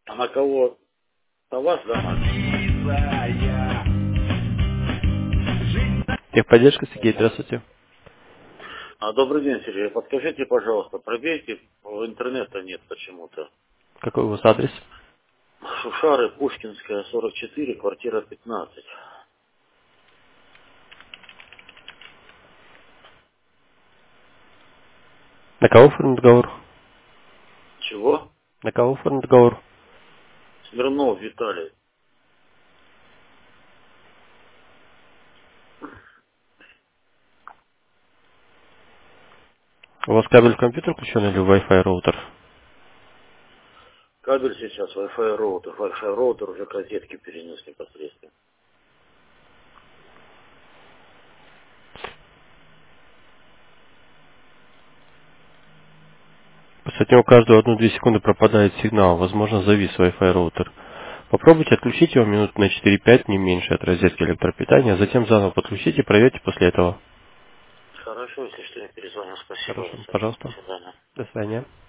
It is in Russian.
А на кого? На вас, да, Техподдержка, Сергей, здравствуйте. Добрый день, Сергей. Подскажите, пожалуйста, пробейте, интернета нет почему-то. Какой у вас адрес? Шушары, Пушкинская, 44, квартира 15. На кого оформлен договор? Чего? На кого оформлен договор? Смирнов Виталий. У вас кабель в компьютер включен или Wi-Fi роутер? Кабель сейчас, Wi-Fi роутер. Wi-Fi роутер уже к розетке перенес непосредственно. После него каждую 1-2 секунды пропадает сигнал. Возможно, завис Wi-Fi роутер. Попробуйте отключить его минут на 4-5, не меньше от розетки электропитания. Затем заново подключите и проверьте после этого. Хорошо, если что, я перезвоню. Спасибо за Хорошо, сообщение. До пожалуйста. свидания. До свидания.